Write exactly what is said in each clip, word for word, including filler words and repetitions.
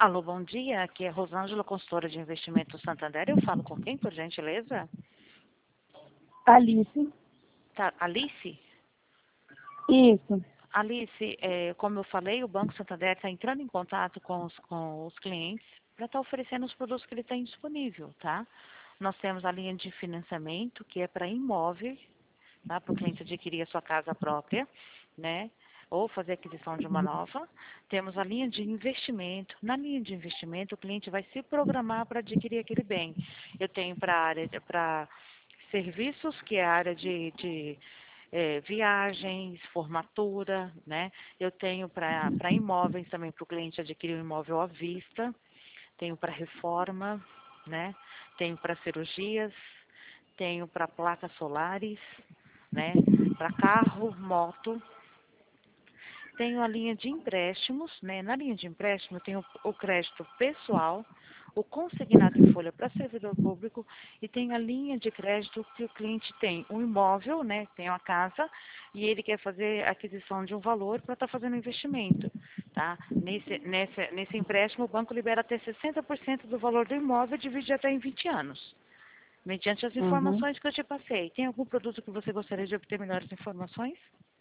Alô, bom dia. Aqui é Rosângela, consultora de investimento Santander. Eu falo com quem, por gentileza? Alice. Tá, Alice? Isso. Alice, é, como eu falei, o Banco Santander está entrando em contato com os, com os clientes para estar oferecendo os produtos que ele tem disponível, tá? Nós temos a linha de financiamento, que é para imóvel, tá? Para o cliente adquirir a sua casa própria, né? Ou fazer aquisição de uma nova. Temos a linha de investimento. Na linha de investimento, o cliente vai se programar para adquirir aquele bem. Eu tenho para área, para serviços, que é a área de, de é, viagens, formatura, né? Eu tenho para para imóveis também, para o cliente adquirir um imóvel à vista. Tenho para reforma, né? Tenho para cirurgias, tenho para placas solares, né? Para carro, moto. Tenho a linha de empréstimos, né? Na linha de empréstimo eu tenho o crédito pessoal, o consignado em folha para servidor público e tenho a linha de crédito que o cliente tem um imóvel, né? Tem uma casa e ele quer fazer a aquisição de um valor para estar fazendo um investimento, tá? Nesse, nesse, nesse empréstimo o banco libera até sessenta por cento do valor do imóvel e divide até em vinte anos. Mediante as Uhum. informações que eu te passei. Tem algum produto que você gostaria de obter melhores informações?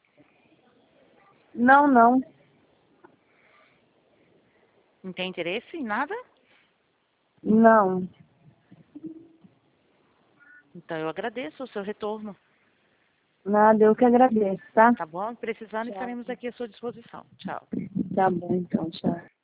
Não, não. Não tem interesse em nada? Não. Então eu agradeço o seu retorno, Nada, eu que agradeço, tá? tá bom? Precisando, Tchau. estaremos aqui à sua disposição. Tchau. Tá bom, então, tchau.